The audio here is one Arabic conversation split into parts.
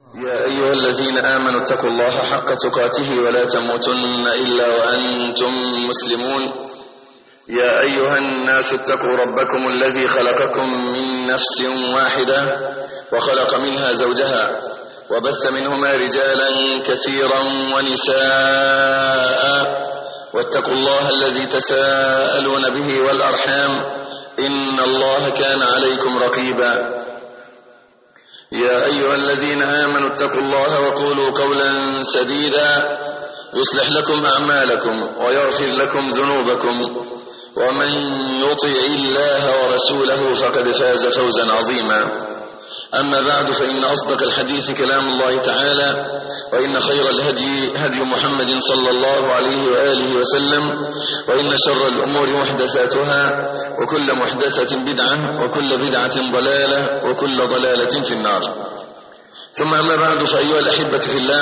يا أيها الذين آمنوا اتقوا الله حق تقاته ولا تموتن إلا وأنتم مسلمون. يا أيها الناس اتقوا ربكم الذي خلقكم من نفس واحدة وخلق منها زوجها وبث منهما رجالا كثيرا ونساء واتقوا الله الذي تساءلون به والأرحام إن الله كان عليكم رقيبا. يا أيها الذين آمنوا اتقوا الله وقولوا قولا سديدا يصلح لكم أعمالكم ويغفر لكم ذنوبكم ومن يطع الله ورسوله فقد فاز فوزا عظيما. أما بعد فإن أصدق الحديث كلام الله تعالى وإن خير الهدي هدي محمد صلى الله عليه وآله وسلم وإن شر الأمور محدثاتها وكل محدثة بدعة وكل بدعة ضلالة وكل ضلالة في النار. ثم أما بعد فأيها الأحبة في الله،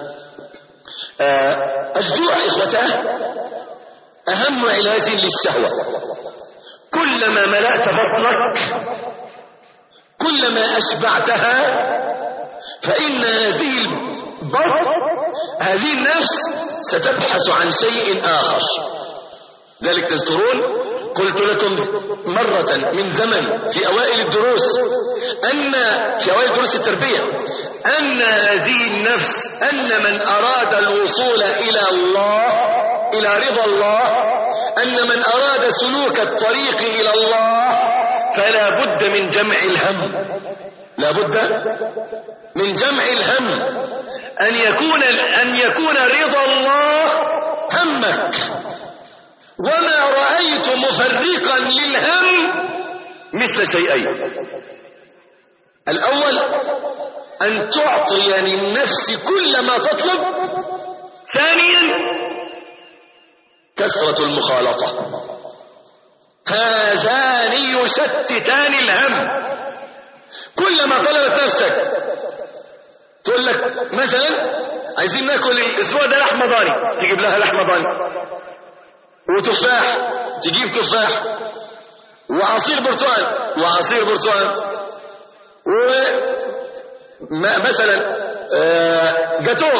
الجوع إخوته أهم علاج للشهوة. كلما ملأت بطنك كلما أشبعتها فإن هذه النفس ستبحث عن شيء آخر. ذلك تذكرون قلت لكم مرة من زمن في أوائل الدروس في أوائل دروس التربية أن هذه النفس أن من أراد الوصول إلى الله إلى رضا الله، أن من أراد سلوك الطريق إلى الله فلا بد من جمع الهم. لا بد من جمع الهم، أن يكون رضا الله همك. وما رأيت مفرقا للهم مثل شيئين: الأول أن تعطي للنفس كل ما تطلب، ثانيا كثرة المخالطة. هذان يشتتان الهم. كلما طلبت نفسك تقول لك مثلا عايزين ناكل الاسبوع ده لحمه ضاني، تجيب لها لحمه ضاني، وتفاح تجيب تفاح، وعصير برتقال، ومثلا جاتو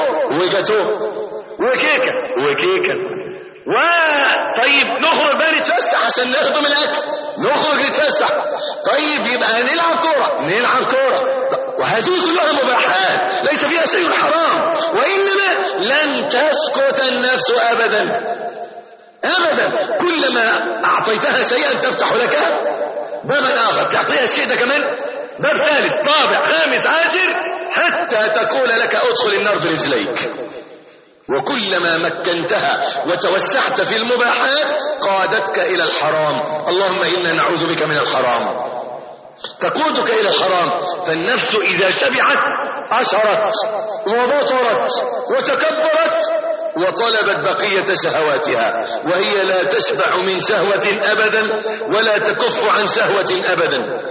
وكيكه. طيب نخرج بقى نتفسح عشان نخدم الاكل، نخرج نتفسح. طيب يبقى نلعب كوره. وهذه كلها مباحات ليس فيها شيء حرام، وانما لن تسكت النفس ابدا. كلما اعطيتها شيئا تفتح لك بابا اخر، تعطيها الشيء ده كمان باب ثالث رابع خامس عاشر حتى تقول لك ادخل النار برجليك. وكلما مكنتها وتوسعت في المباحات قادتك إلى الحرام. اللهم إنا نعوذ بك من الحرام. تقودك إلى الحرام. فالنفس إذا شبعت أشرت وبطرت وتكبرت وطلبت بقية شهواتها، وهي لا تشبع من شهوة أبدا ولا تكف عن شهوة أبدا.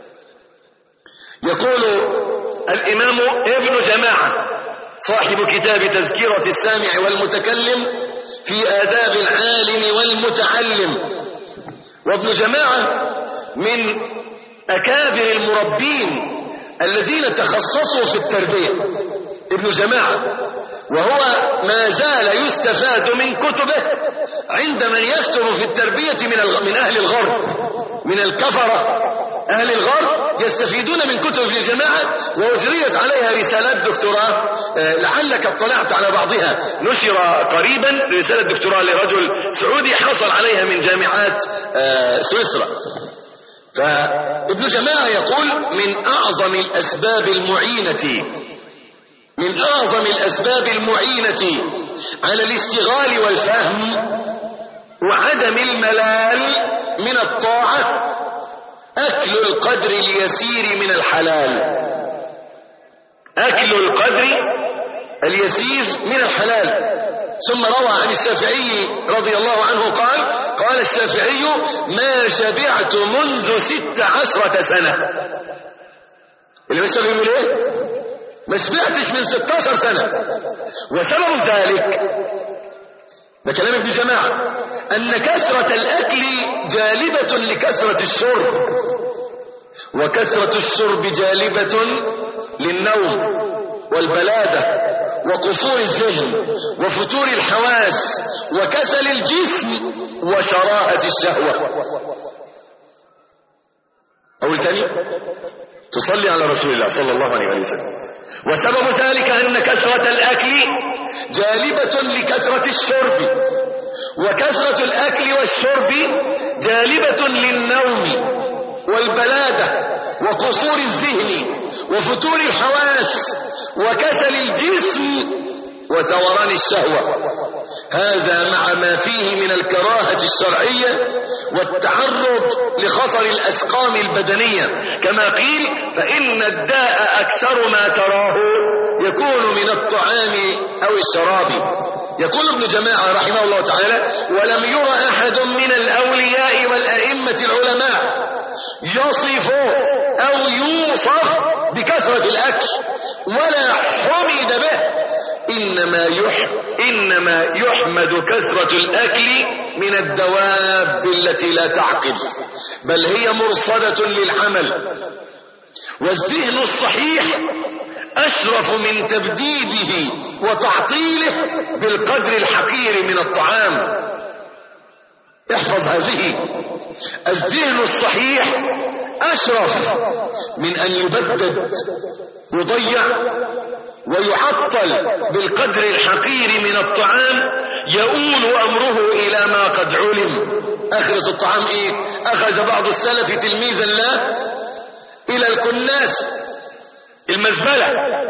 يقول الإمام ابن جماعة صاحب كتاب تذكرة السامع والمتكلم في آداب العالم والمتعلم، وابن جماعة من أكابر المربين الذين تخصصوا في التربية. ابن جماعة وهو ما زال يستفاد من كتبه عند من يكتب في التربية من أهل الغرب، من الكفرة أهل الغرب يستفيدون من كتب ابن جماعة، وأجريت عليها رسالات دكتوراه. لعلك اطلعت على بعضها، نشر قريبا رسالة دكتوراه لرجل سعودي حصل عليها من جامعات سويسرا. فابن جماعة يقول من أعظم الأسباب المعينة على الاشتغال والفهم وعدم الملال من الطاعة أكل القدر اليسير من الحلال. ثم روى عن الشافعي رضي الله عنه قال الشافعي: ما شبعت منذ 16 سنة. اللي مش بيقول ايه؟ ما شبعتش من 16 سنة. وسبب ذلك ده كلام ابن جماعة أن كثرة الأكل جالبة لكثرة الشرب، وكثرة الشرب جالبة للنوم، والبلادة وقصور الذهن وفتور الحواس وكسل الجسم وشراهة الشهوة. أقول تاني، تصلي على رسول الله صلى الله عليه وسلم. وسبب ذلك أن كثرة الأكل جالبة لكثرة الشرب، وكثرة الأكل والشرب جالبة للنوم والبلادة وقصور الذهن وفتور الحواس وكسل الجسم وثوران الشهوة. هذا مع ما فيه من الكراهة الشرعية والتعرض لخطر الأسقام البدنية، كما قيل: فإن الداء أكثر ما تراه يكون من الطعام أو الشراب. يقول ابن جماعة رحمه الله تعالى: ولم ير أحد من الأولياء والأئمة العلماء يصف أو يوصف بكثرة الأكل ولا حمد به، إنما يحمد كثرة الأكل من الدواب التي لا تعقل، بل هي مرصدة للعمل. والذهن الصحيح أشرف من تبديده وتعطيله بالقدر الحقير من الطعام. احفظ هذه: الذهن الصحيح أشرف من أن يبدد يضيع ويعطل بالقدر الحقير من الطعام، يؤول أمره إلى ما قد علم. آخرة الطعام إيه؟ أخذ بعض السلف تلميذا له إلى الكناس المزبلة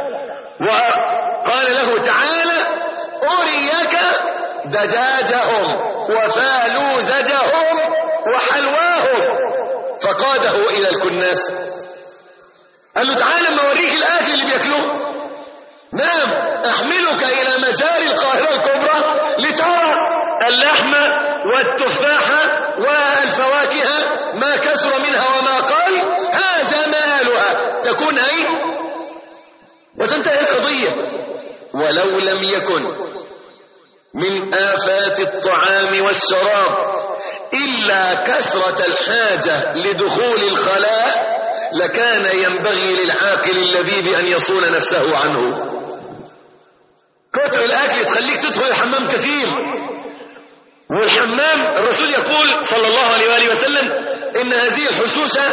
وقال له: تعالى أريك دجاجهم وفالوذجهم وحلواهم، فقاده إلى الكناس. قال له: تعالى ما أوريك الأكل اللي بيأكلوه. نعم، أحملك إلى مجاري القاهرة الكبرى لترى اللحم والتفاحة والفواكه ما كثر منها وما قل، هذا مالها، تكون أي وتنتهي القضية. ولو لم يكن من آفات الطعام والشراب إلا كثرة الحاجة لدخول الخلاء لكان ينبغي للعاقل اللبيب أن يصون نفسه عنه. كتر الأكل تخليك تدخل الحمام كثير، والحمام الرسول يقول صلى الله عليه وآله وسلم: إن هذه الحشوشة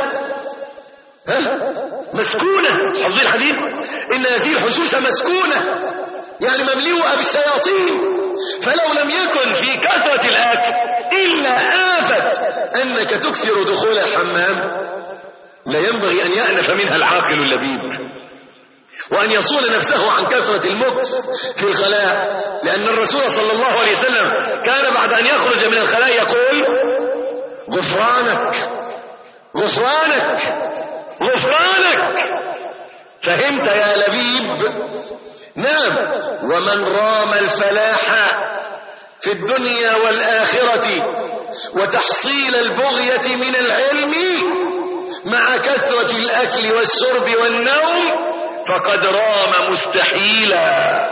مسكونة. حفظي الحديث: إن هذه الحشوشة مسكونة، يعني مملوءة بالشياطين. فلو لم يكن في كثرة الأكل إلا آفة أنك تكثر دخول الحمام، لا ينبغي أن يأنف منها العاقل اللبيب وأن يصون نفسه عن كثرة المكث في الخلاء، لأن الرسول صلى الله عليه وسلم كان بعد أن يخرج من الخلاء يقول: غفرانك غفرانك غفرانك. فهمت يا لبيب؟ نعم. ومن رام الفلاح في الدنيا والآخرة وتحصيل البغية من العلم مع كثرة الأكل والشرب والنوم فقد رام مستحيلا.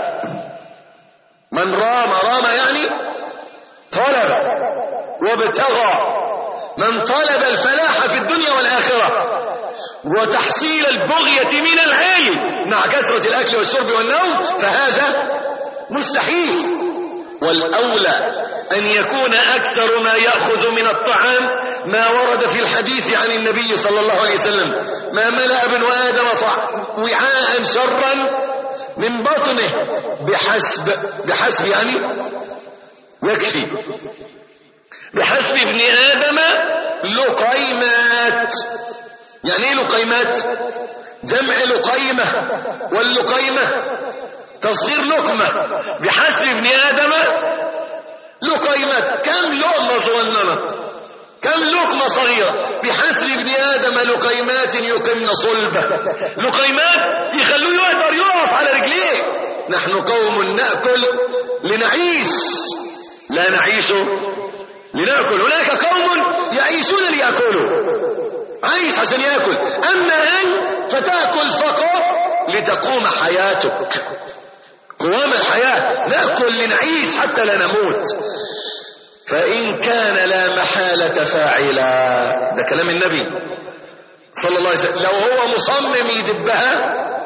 من رام يعني طلب وابتغى. من طلب الفلاح في الدنيا والآخرة وتحصيل البغية من العلم مع كثرة الأكل والشرب والنوم فهذا مستحيل. والأولى أن يكون أكثر ما يأخذ من الطعام ما ورد في الحديث عن النبي صلى الله عليه وسلم: ما ملأ ابن آدم وعاء شرا من بطنه بحسب يعني يكفي، بحسب ابن آدم لقيمات. يعني ايه لقيمات؟ جمع لقيمة، واللقيمة تصغير لقمة. بحسب ابن آدم لقيمات، كم لقمة صغننة، كم لقمة صغيرة. بحسب ابن آدم لقيمات يقمن صلبة، لقيمات يخلوه يقدر يقف على رجليه. نحن قوم نأكل لنعيش، لا نعيش لنأكل. هناك قوم يعيشون ليأكلوا، عايش عشان يأكل. أما أن فتأكل فقط لتقوم حياتك، قوام الحياة. نأكل لنعيش حتى لا نموت. فإن كان لا محالة فاعلا، ده كلام النبي صلى الله عليه وسلم. لو هو مصمم يدبها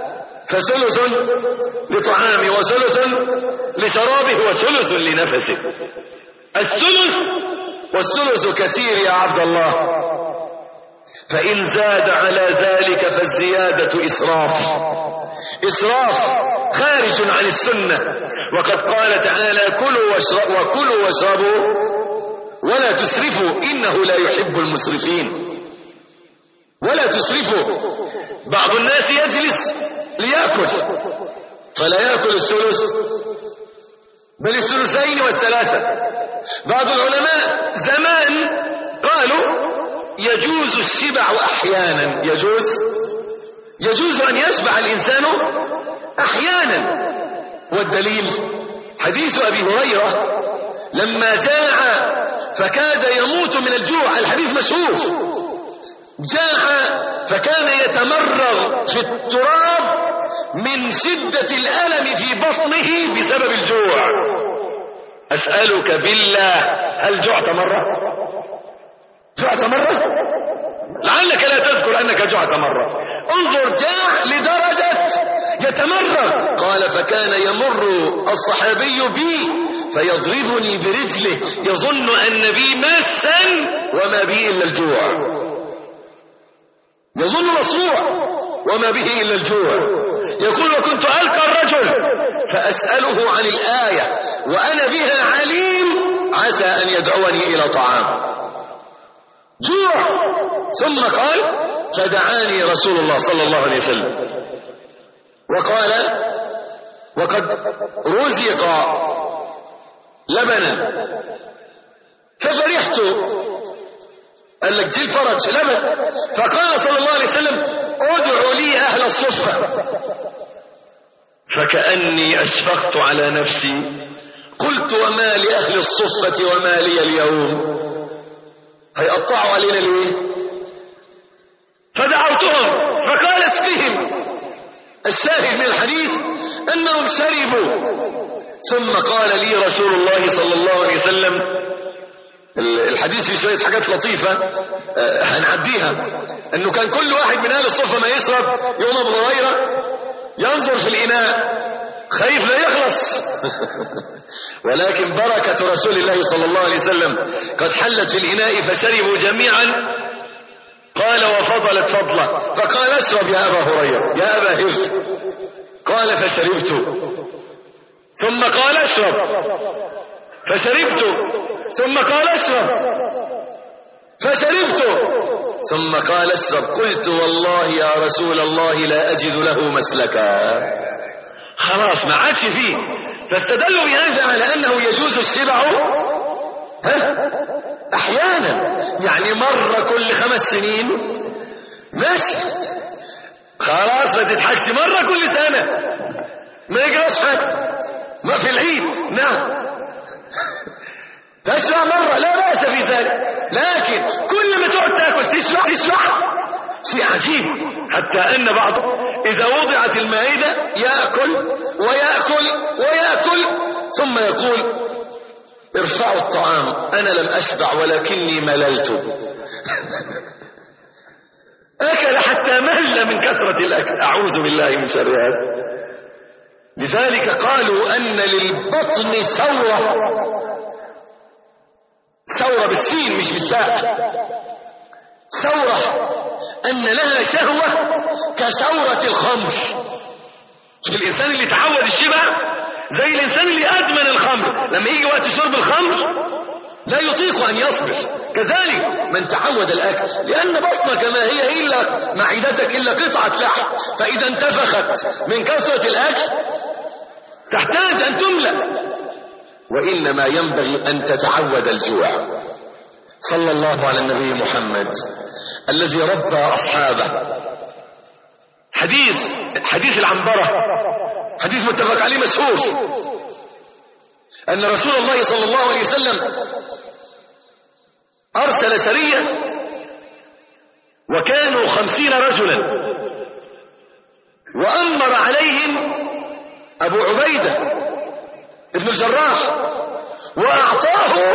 فثلث لطعامه وثلث لشرابه وثلث لنفسه. الثلث والثلث كثير يا عبد الله، فإن زاد على ذلك فالزيادة إسراف، إسراف خارج عن السنة. وقد قال تعالى وكلوا واشربوا ولا تسرفوا إنه لا يحب المسرفين. ولا تسرفوا. بعض الناس يجلس ليأكل فلا يأكل الثلث بل الثلثين والثلاثة. بعض العلماء زمان قالوا يجوز الشبع أحيانا، يجوز أن يشبع الإنسان أحيانا. والدليل حديث أبي هريرة لما جاع فكاد يموت من الجوع، الحديث مشهور، جاع فكان يتمرغ في التراب من شدة الألم في بطنه بسبب الجوع. أسألك بالله هل جعت مرة؟ جعت مرة؟ لعلك لا تذكر أنك جعت مرة. انظر، جاع لدرجة يتمرغ. قال فكان يمر الصحابي بي فيضربني برجله يظن أن بي مسا وما بي إلا الجوع، يظن مصروع وما به إلا الجوع. يقول وكنت ألقى الرجل فأسأله عن الآية وأنا بها عليم عسى أن يدعوني إلى طعام. جوع. ثم قال فدعاني رسول الله صلى الله عليه وسلم وقال وقد رزق لبنا ففرحت. قال لك جيل فرج لبن. فقال صلى الله عليه وسلم ادعوا لي أهل الصفة. فكأني أشفقت على نفسي قلت وما لأهل الصفة وما لي اليوم، هيقطعوا علينا ليه؟ فدعوتهم فقال اسقهم. الشاهد من الحديث أنهم شربوا. ثم قال لي رسول الله صلى الله عليه وسلم، الحديث فيه شوية حاجات لطيفة هنعديها، انه كان كل واحد من اهل الصفة ما يشرب يوم ابو هريرة ينظر في الاناء خايف لا يخلص ولكن بركة رسول الله صلى الله عليه وسلم قد حلت في الاناء فشربوا جميعا. قال وفضلت فضلة فقال اشرب يا ابا هريرة يا ابا هرش. قال فشربت. ثم قال اشرب فشربت. ثم قال اشرب فشربت. ثم قال اشرب. قلت والله يا رسول الله لا أجد له مسلكا. خلاص ما عادش فيه. فاستدلوا بهذا على أنه يجوز الشبع أحيانا، يعني مرة كل 5 سنين ماشي، خلاص ما تضحكش، مرة كل سنة ما يجراش حاجة، ما في العيد نعم تشبع مرة لا بأس في ذلك، لكن كل ما تقعد تاكل تشبع شيء عجيب. حتى أن بعضهم إذا وضعت المائدة يأكل ويأكل ويأكل ثم يقول ارفعوا الطعام أنا لم أشبع ولكني مللت أكل حتى مل من كثرة الأكل. أعوذ بالله من شر هذا. لذلك قالوا أن للبطن ثورة بالسين مش بالساء، ثورة أن لها شهوة كثورة الخمر. الإنسان اللي تعود الشبع زي الإنسان اللي أدمن الخمر، لما يجي وقت شرب الخمر لا يطيق أن يصبر. كذلك من تعود الأكل، لأن بطنك ما هي إلا معدتك إلا قطعة لحم، فإذا انتفخت من كثرة الأكل تحتاج أن تملأ. وإنما ينبغي أن تتعود الجوع. صلى الله على النبي محمد الذي ربى أصحابه. حديث العنبرة، حديث متفق عليه مشهور، أن رسول الله صلى الله عليه وسلم أرسل سرية وكانوا 50 رجلا وأمر عليهم أبو عبيدة ابن الجراح وأعطاه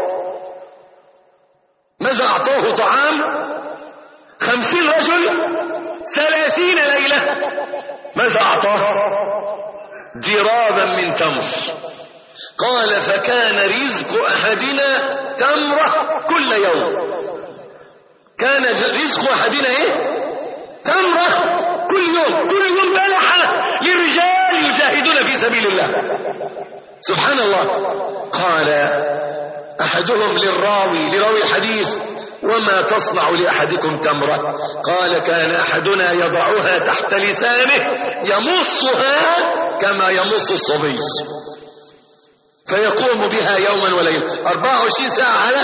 ماذا أعطاه؟ طعام 50 رجل 30 ليلة. ماذا أعطاه؟ جرابا من تمر. قال فكان رزق أحدنا تمرة كل يوم. كان رزق أحدنا ايه؟ تمرة كل يوم. كل يوم بلحة للرجال يجاهدون في سبيل الله. سبحان الله. قال أحدهم لراوي الحديث وما تصنع لأحدكم تمرة؟ قال كان أحدنا يضعها تحت لسانه يمصها كما يمص الصبي، فيقوم بها يوما وليلة 24 ساعة على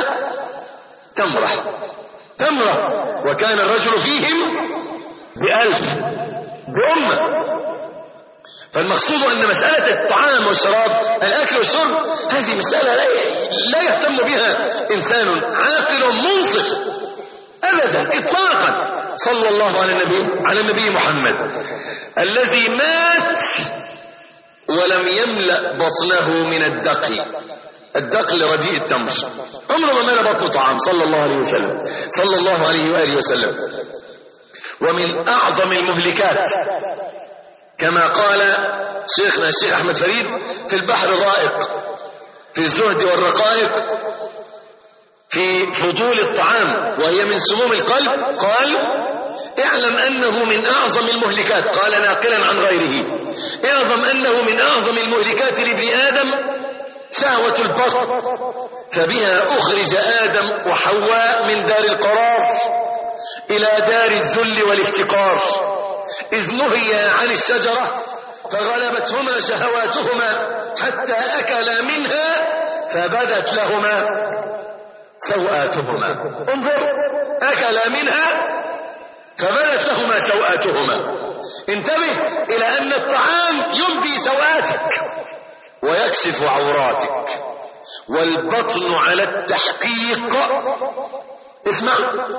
تمرة. وكان الرجل فيهم ب1000 بأمة. فالمقصود أن مسألة الطعام والشراب، الأكل والشرب، هذه مسألة لا يهتم بها إنسان عاقل منصف أبدا إطلاقا. صلى الله على النبي محمد الذي مات ولم يملأ بطنه من الدقل رديء التمر، عمره ما ملأ بطنه طعام صلى الله عليه وآله وسلم. ومن أعظم المهلكات كما قال شيخنا الشيخ أحمد فريد في البحر الرائق في الزهد والرقائق في فضول الطعام وهي من سموم القلب، قال اعلم أنه من أعظم المهلكات، قال ناقلا عن غيره، اعظم أنه من أعظم المهلكات لابن آدم شهوة البطن، فبها أخرج آدم وحواء من دار القرار إلى دار الذل والافتقار، إذ نهيا عن الشجرة فغلبتهما شهواتهما حتى أكلا منها فبدت لهما سوآتهما. انظر، أكلا منها فبدت لهما سوآتهما. انتبه إلى أن الطعام يبدي سوآتك ويكشف عوراتك، والبطن على التحقيق، اسمع،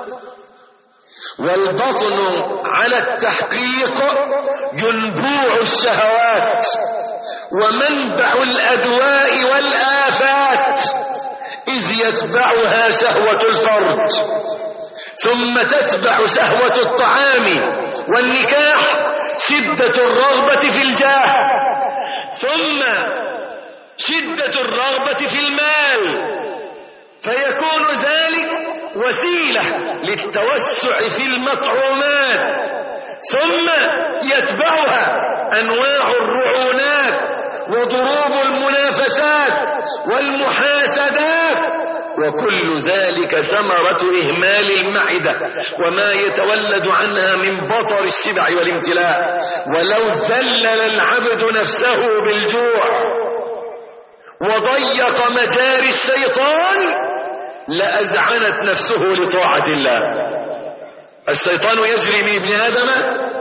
والبطن على التحقيق ينبوع الشهوات ومنبع الأدواء والآفات، إذ يتبعها شهوة الفرج، ثم تتبع شهوة الطعام والنكاح شدة الرغبة في الجاه، ثم شدة الرغبة في المال، فيكون ذلك وسيلة للتوسع في المطعومات، ثم يتبعها أنواع الرعونات وضروب المنافسات والمحاسدات، وكل ذلك ثمرة إهمال المعدة وما يتولد عنها من بطر الشبع والامتلاء. ولو ذلل العبد نفسه بالجوع وضيق مجاري الشيطان لأزعنت نفسه لطاعة الله. الشيطان يجري من ابن آدم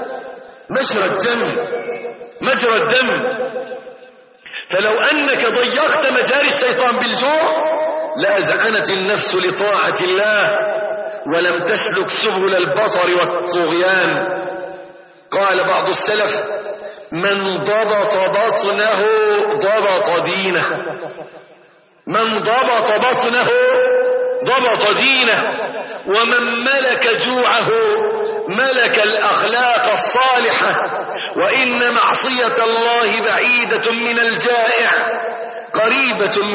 مجرى الدم، فلو أنك ضيقت مجاري الشيطان بالجوع لأزعنت النفس لطاعة الله ولم تسلك سبل البطر والطغيان. قال بعض السلف من ضبط بطنه ضبط دينه، من ضبط بطنه ضبط دينه، ومن ملك جوعه ملك الأخلاق الصالحة. وإن معصية الله بعيدة من الجائع قريبة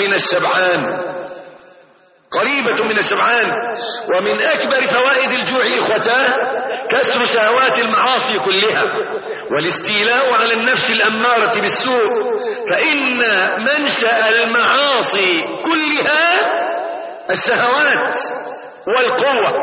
من الشبعان. ومن أكبر فوائد الجوع إخوتاه كسر شهوات المعاصي كلها والاستيلاء على النفس الأمارة بالسوء، فإن منشأ المعاصي كلها الشهوات والقوة،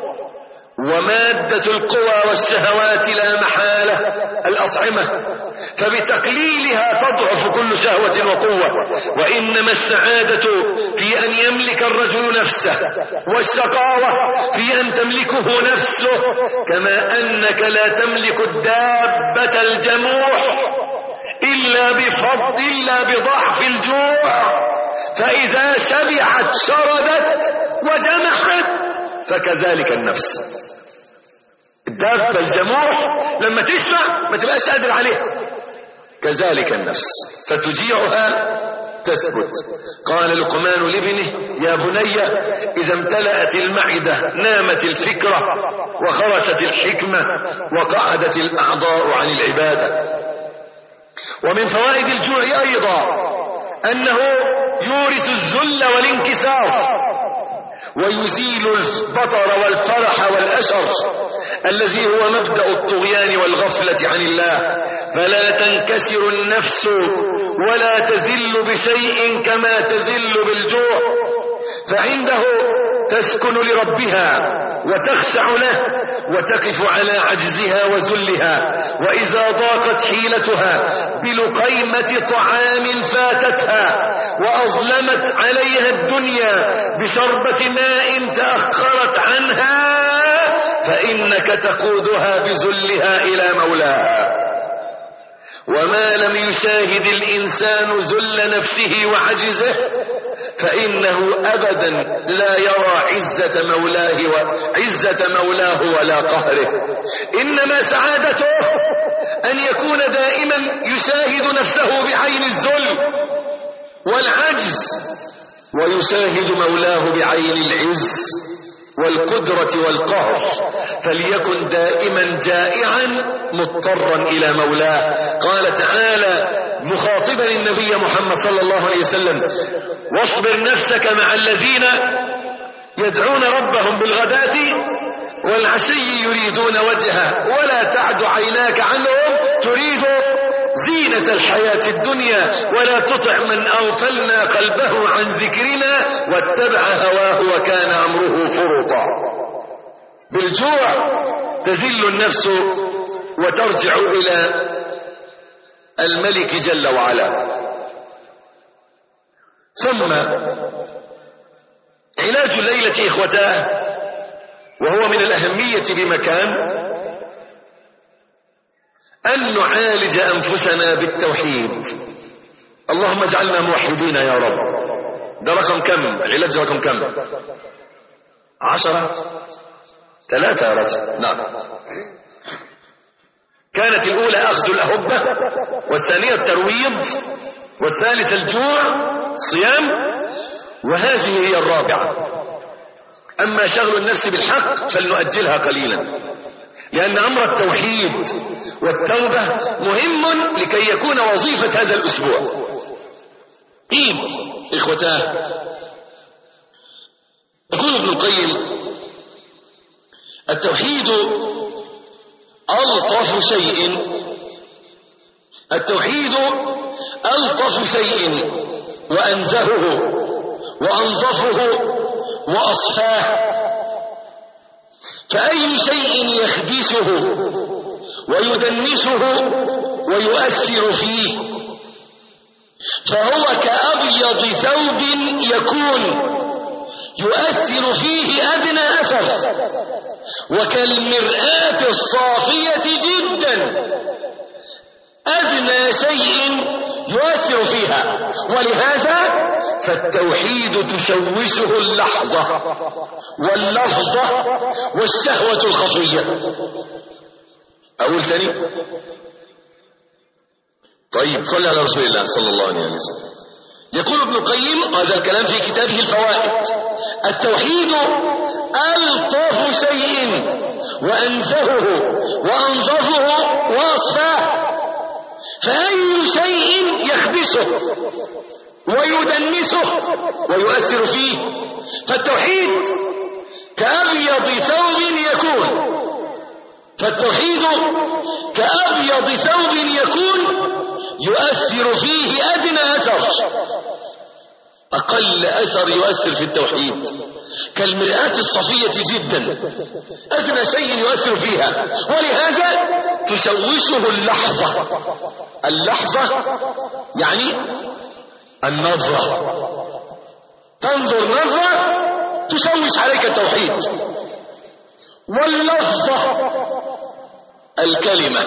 ومادة القوى والشهوات لا محالة الأطعمة، فبتقليلها تضعف كل شهوة وقوة. وإنما السعادة في أن يملك الرجل نفسه، والشقاوة في أن تملكه نفسه، كما أنك لا تملك الدابة الجموح إلا بضعف الجوع، فإذا شبعت شردت وجمحت، فكذلك النفس. الدابة الجموح لما تشبع ما تبقاش قادر عليها، كذلك النفس فتجيعها تثبت. قال لقمان لابنه: يا بني إذا امتلأت المعدة نامت الفكرة وخرست الحكمة وقعدت الأعضاء عن العبادة. ومن فوائد الجوع أيضا أنه يورث الذل والانكسار ويزيل البطر والفرح والأشر الذي هو مبدأ الطغيان والغفلة عن الله. فلا تنكسر النفس ولا تزل بشيء كما تزل بالجوع، فعنده تسكن لربها وتخشع له وتقف على عجزها وذلها. وإذا ضاقت حيلتها بلقيمة طعام فاتتها وأظلمت عليها الدنيا بشربة ماء تأخرت عنها فإنك تقودها بذلها إلى مولاها. وما لم يشاهد الإنسان ذل نفسه وعجزه فإنه أبدا لا يرى عزة مولاه ولا قهره. إنما سعادته أن يكون دائما يشاهد نفسه بعين الذل والعجز ويشاهد مولاه بعين العز والقدرة والقهر، فليكن دائما جائعا مضطرا إلى مولاه. قال تعالى مخاطبا النبي محمد صلى الله عليه وسلم: واصبر نفسك مع الذين يدعون ربهم بالغداة والعشي يريدون وجهه ولا تعد عيناك عنهم تريد زينة الحياة الدنيا ولا تطع من أغفلنا قلبه عن ذكرنا واتبع هواه وكان أمره فرطا. بالجوع تذل النفس وترجع إلى الملك جل وعلا. ثم علاج الليلة إخوتاه وهو من الأهمية بمكان أن نعالج أنفسنا بالتوحيد. اللهم اجعلنا موحدين يا رب. ده رقم كم؟ العلاج رقم كم؟ 10 3 يا رجل. نعم. كانت الأولى أخذ الأهبة، والثانية الترويض، والثالثة الجوع صيام، وهذه هي الرابعة. أما شغل النفس بالحق فلنؤجلها قليلا، لأن أمر التوحيد والتوبة مهم لكي يكون وظيفة هذا الأسبوع. إخوتاه، يقول ابن القيم: التوحيد ألطف شيء، التوحيد ألطف شيء وأنزهه وأنظفه وأصفاه. فأي شيء يخبثه ويدنسه ويؤثر فيه فهو كأبيض ثوب يكون يؤثر فيه أدنى أثر، وكالمرآة الصافية جدا أدنى شيء يؤثر فيها. ولهذا فالتوحيد تشوشه اللحظة واللفظة والشهوة الخفية. أقول تاني؟ طيب صلى على رسول الله صلى الله عليه وسلم. يقول ابن القيم هذا الكلام في كتابه الفوائد: التوحيد ألطف شيء وأنزهه وأنظفه وأصفاه. فأي شيء يخبثه ويدنسه ويؤثر فيه. فالتوحيد كأبيض ثوب يكون، فالتوحيد كأبيض ثوب يكون يؤثر فيه أدنى أثر. أقل أثر يؤثر في التوحيد كالمرآة الصفية جدا، أدنى شيء يؤثر فيها. ولهذا تشوشه اللحظة. اللحظة يعني النظرة، تنظر نظرة تشوش عليك التوحيد. واللفظة الكلمة.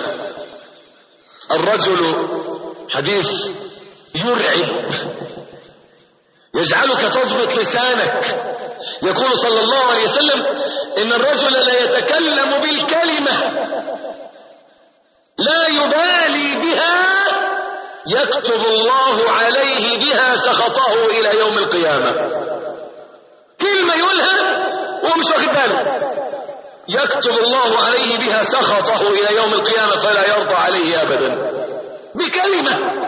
الرجل حديث يرعب يجعلك تضبط لسانك. يقول صلى الله عليه وسلم: إن الرجل لا يتكلم بالكلمة لا يبالي بها يكتب الله عليه بها سخطه إلى يوم القيامة. كلمة يقولها ومش واخد باله، يكتب الله عليه بها سخطه إلى يوم القيامة فلا يرضى عليه أبدا بكلمة.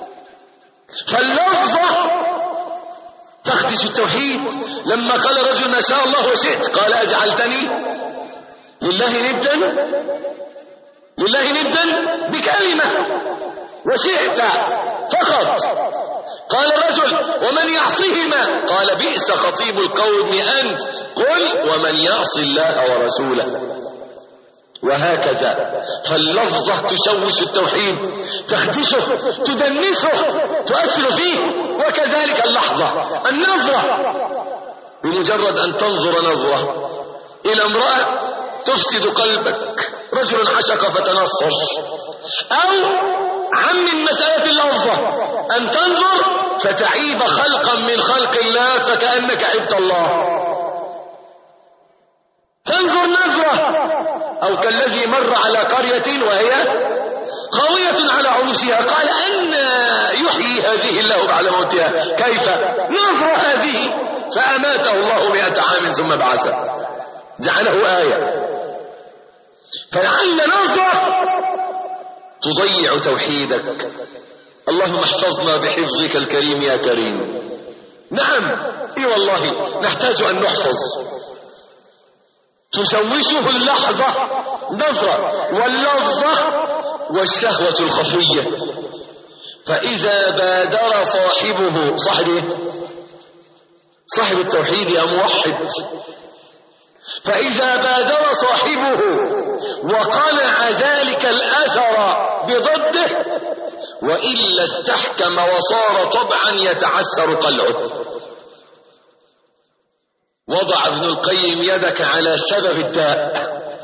فاللفظة تخدش التوحيد. لما قال رجل ما شاء الله وشئت قال أجعلتني لله ندا، لله ندا بكلمة وشئت فقط. قال الرجل ومن يعصيهما قال بئس خطيب القوم أنت، قل ومن يعص الله ورسوله. وهكذا فاللفظة تشوش التوحيد، تخدشه، تدنسه، تؤثر فيه. وكذلك اللحظة، النظرة، بمجرد أن تنظر نظرة إلى امرأة تفسد قلبك، رجل عشق فتنصر، أو عم مسألة اللفظة أن تنظر فتعيب خلقا من خلق الله فكأنك عبت الله. تنظر نظرة، أو كالذي مر على قرية وهي خاوية على عروشها قال أن يحيي هذه الله بعد موتها، كيف نظرة هذه؟ فأماته الله 100 عام ثم بعثه، جعله آية. فلعل نظرة تضيع توحيدك. اللهم احفظنا بحفظك الكريم يا كريم. نعم اي والله نحتاج ان نحفظ. تشوشه اللحظة نظرة، واللفظة والشهوة الخفية. فإذا بادر صاحبه، صاحب التوحيد يا موحد، فإذا بادر صاحبه وقلع ذلك الأثر بضده وإلا استحكم وصار طبعا يتعسر قلعه. وضع ابن القيم يدك على سبب الداء،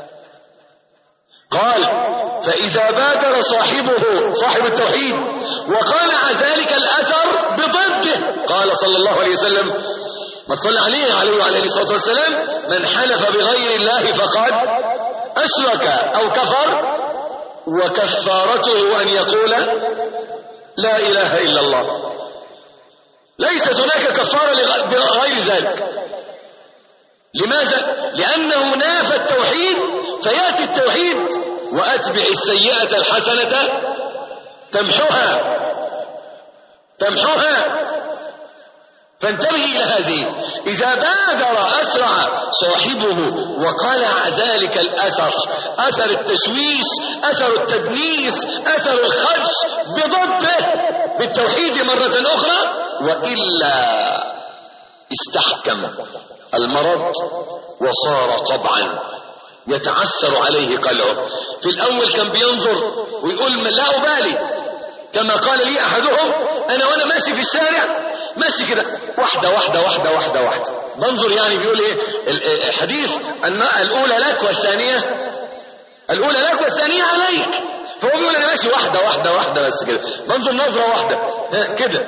قال فإذا بادر صاحبه صاحب التوحيد وقلع ذلك الأثر بضده، قال صلى الله عليه وسلم ما تصلى عليه وعليه الصلاة والسلام من حلف بغير الله فقد أشرك أو كفر، وكفارته أن يقول لا إله إلا الله. ليست هناك كفارة بغير ذلك. لماذا؟ لأنه نافى التوحيد، فيأتي التوحيد وأتبع السيئة الحسنة تمحوها. فانتبه إلى هذه. إذا بادر أسرع صاحبه وقلع ذلك الأثر، أثر التشويش، أثر التدنيس، أثر الخدش بضده بالتوحيد مرة أخرى، وإلا استحكم المرض وصار طبعا يتعسر عليه قلعه. في الأول كان بينظر ويقول لا أبالي، كما قال لي أحدهم أنا وأنا ماشي في الشارع ماشي كده واحدة واحدة واحدة واحدة واحدة بنظر، يعني بيقول إيه الحديث أن الأولى لك والثانية عليك. فهو بيقول أنا ماشي واحدة واحدة واحدة بس كده، بنظر نظرة واحدة كده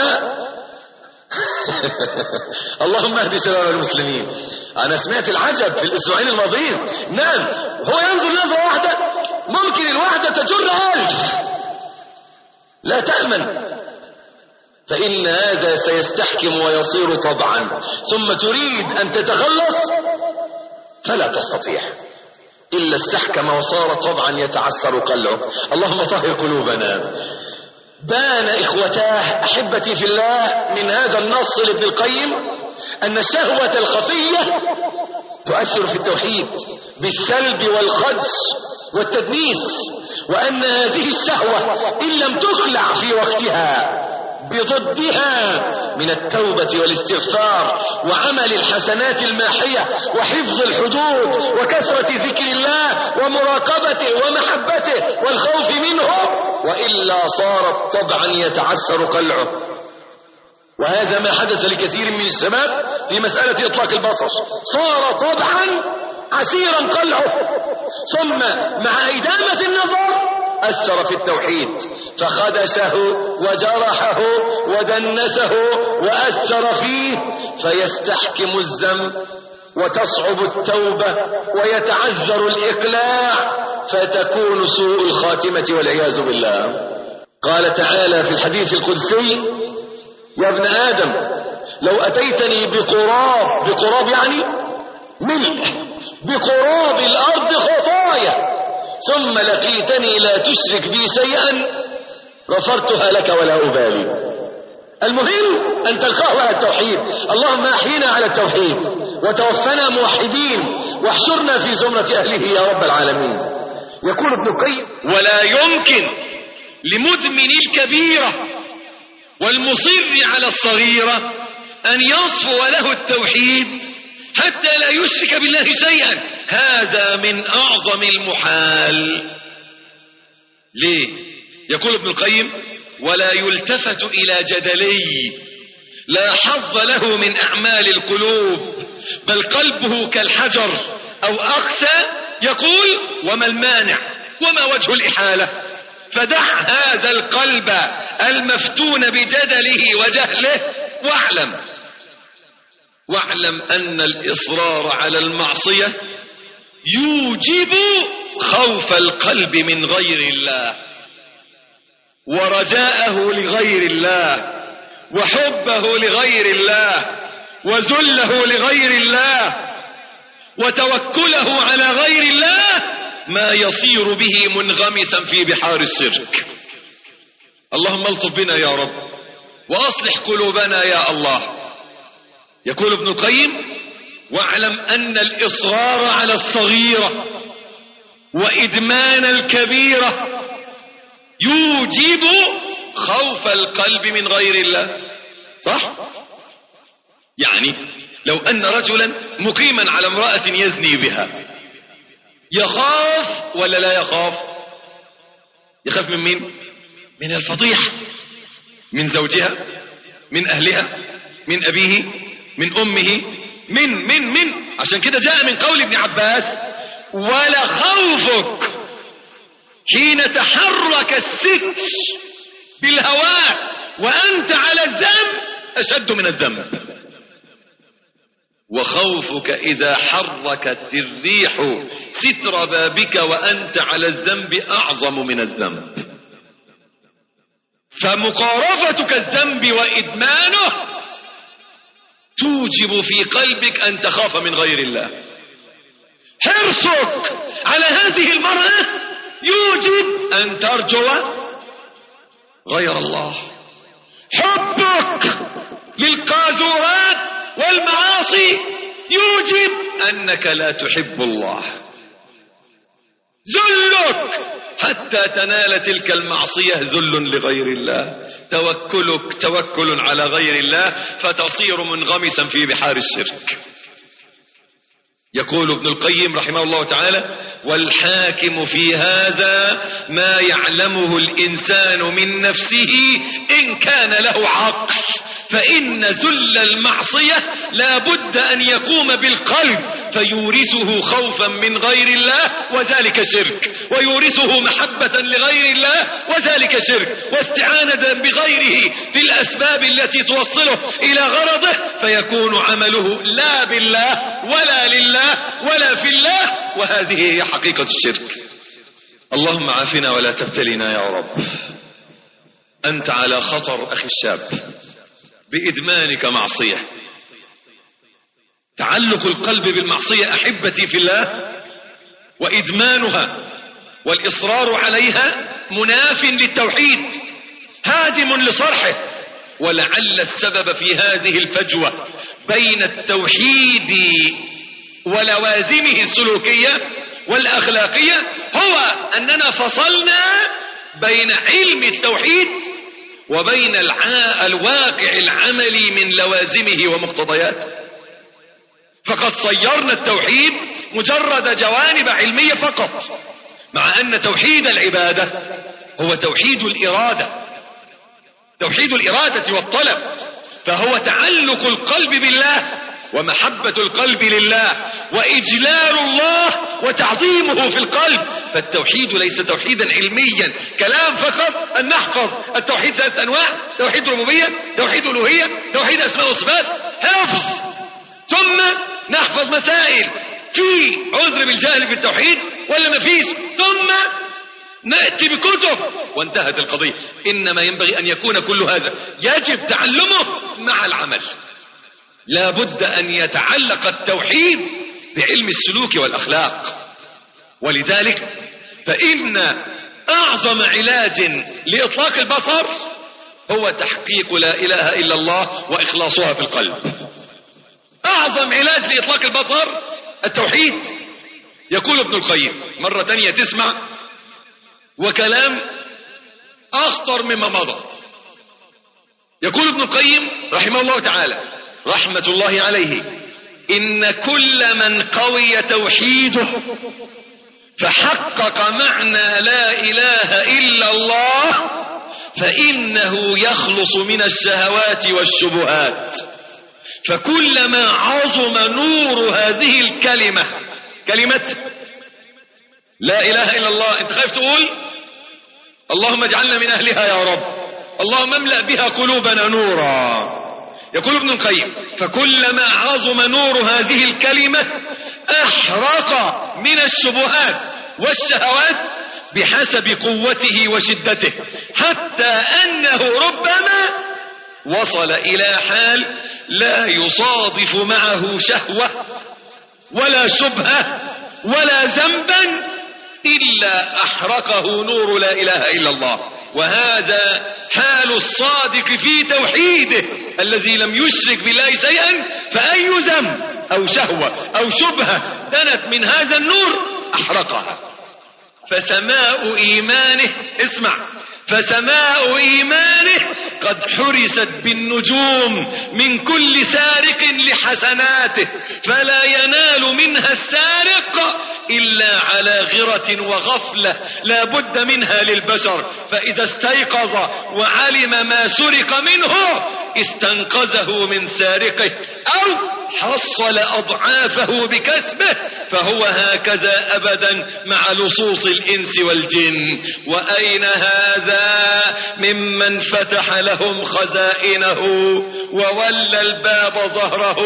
اللهم اهدي شباب المسلمين. أنا سمعت العجب في الأسبوعين الماضيين. نعم هو ينظر نظرة واحدة، ممكن الواحدة تجر 1000. لا تأمن، فإن هذا سيستحكم ويصير طبعا، ثم تريد أن تتخلص فلا تستطيع إلا استحكم وصار طبعا يتعسر قلعه. اللهم طهر قلوبنا. بان إخوتاه أحبتي في الله من هذا النص لابن القيم أن الشهوة الخفية تؤثر في التوحيد بالسلب والخدش والتدنيس، وأن هذه الشهوة إن لم تخلع في وقتها بضدها من التوبة والاستغفار وعمل الحسنات الماحية وحفظ الحدود وكثرة ذكر الله ومراقبته ومحبته والخوف منه، وإلا صارت طبعا يتعسر قلعه. وهذا ما حدث لكثير من الشباب في مسألة إطلاق البصر، صار طبعا عسيرا قلعه، ثم مع إدامة النظر أثر في التوحيد فخدشه وجرحه ودنسه وأثر فيه، فيستحكم الذنب وتصعب التوبة ويتعذر الإقلاع فتكون سوء الخاتمة والعياذ بالله. قال تعالى في الحديث القدسي: يا ابن آدم لو أتيتني بقراب يعني ملء بقراب الأرض خطايا ثم لقيتني لا تشرك بي شيئا غفرتها لك ولا أبالي. المهم أن تلقاه على التوحيد. اللهم أحينا على التوحيد وتوفنا موحدين واحشرنا في زمرة أهله يا رب العالمين. يقول ابن القيم: ولا يمكن لمدمن الكبيرة والمصر على الصغيرة أن يصفو له التوحيد حتى لا يشرك بالله شيئا. هذا من أعظم المحال. ليه؟ يقول ابن القيم: ولا يلتفت إلى جدلي لا حظ له من أعمال القلوب بل قلبه كالحجر أو أقسى. يقول: وما المانع وما وجه الإحالة؟ فدع هذا القلب المفتون بجدله وجهله واعلم أن الإصرار على المعصية يوجب خوف القلب من غير الله ورجاءه لغير الله وحبه لغير الله وذله لغير الله وتوكله على غير الله، ما يصير به منغمسا في بحار الشرك. اللهم الطف بنا يا رب وأصلح قلوبنا يا الله. يقول ابن القيم: واعلم أن الإصرار على الصغيرة وإدمان الكبيرة يوجب خوف القلب من غير الله. صح؟ يعني لو أن رجلا مقيما على امرأة يزني بها يخاف ولا لا يخاف؟ يخاف من مين؟ من الفضيحة، من زوجها، من أهلها، من أبيه، من أمه، من عشان كده جاء من قول ابن عباس: ولا خوفك حين تحرك الستر بالهواء وأنت على الذنب أشد من الذنب، وخوفك إذا حركت الريح ستر بابك وأنت على الذنب أعظم من الذنب. فمقارفتك الذنب وإدمانه توجب في قلبك أن تخاف من غير الله. حرصك على هذه المرأة يوجب أن ترجو غير الله. حبك للقاذورات والمعاصي يوجب أنك لا تحب الله. ذلك حتى تنال تلك المعصية ذل لغير الله. توكلك توكل على غير الله فتصير منغمسا في بحار الشرك. يقول ابن القيم رحمه الله تعالى: والحاكم في هذا ما يعلمه الإنسان من نفسه إن كان له عقل، فإن ذل المعصية لا بد أن يقوم بالقلب فيورثه خوفا من غير الله وذلك شرك، ويورثه محبة لغير الله وذلك شرك، واستعانة بغيره في الأسباب التي توصله إلى غرضه، فيكون عمله لا بالله ولا لله ولا في الله، وهذه هي حقيقة الشرك. اللهم عافنا ولا تبتلنا يا رب. أنت على خطر أخي الشاب بإدمانك معصية. تعلق القلب بالمعصية أحبتي في الله وإدمانها والإصرار عليها مناف للتوحيد هادم لصرحه. ولعل السبب في هذه الفجوة بين التوحيد ولوازمه السلوكية والأخلاقية هو أننا فصلنا بين علم التوحيد وبين الواقع العملي من لوازمه ومقتضياته. فقد صيرنا التوحيد مجرد جوانب علمية فقط، مع أن توحيد العبادة هو توحيد الإرادة، توحيد الإرادة والطلب، فهو تعلق القلب بالله ومحبة القلب لله وإجلال الله وتعظيمه في القلب. فالتوحيد ليس توحيدا علميا كلام فقط، أن نحفظ التوحيد 3 أنواع: توحيد ربوبية، توحيد ألوهية، توحيد أسماء وصفات، حفظ، ثم نحفظ مسائل في عذر بالجهل بالتوحيد ولا ما فيش، ثم نأتي بكتب وانتهت القضية. إنما ينبغي أن يكون كل هذا يجب تعلمه مع العمل. لا بد أن يتعلق التوحيد بعلم السلوك والأخلاق. ولذلك فإن أعظم علاج لإطلاق البصر هو تحقيق لا إله إلا الله وإخلاصها في القلب. أعظم علاج لإطلاق البصر التوحيد. يقول ابن القيم مرة تانية تسمع وكلام أخطر مما مضى. يقول ابن القيم رحمه الله تعالى رحمة الله عليه: إن كل من قوي توحيده فحقق معنى لا إله إلا الله فإنه يخلص من الشهوات والشبهات. فكلما عظم نور هذه الكلمة، كلمة لا إله إلا الله، أنت خايف تقول اللهم اجعلنا من أهلها يا رب، اللهم املأ بها قلوبنا نورا. يقول ابن القيم: فكلما عظم نور هذه الكلمة أحرق من الشبهات والشهوات بحسب قوته وشدته، حتى أنه ربما وصل إلى حال لا يصادف معه شهوة ولا شبهة ولا ذنبا إلا أحرقه نور لا إله إلا الله. وهذا حال الصادق في توحيده الذي لم يشرك بالله شيئا، فأي ذنب أو شهوة أو شبهة دنت من هذا النور أحرقها. فسماء إيمانه، اسمع، فسماء إيمانه قد حرست بالنجوم من كل سارق لحسناته، فلا ينال منها السارق إلا على غرة وغفلة لا بد منها للبشر، فإذا استيقظ وعلم ما سرق منه استنقذه من سارقه أو حصل أضعافه بكسبه، فهو هكذا أبدا مع لصوص الإنس والجن. وأين هذا ممن فتح لهم خزائنه وولى الباب ظهره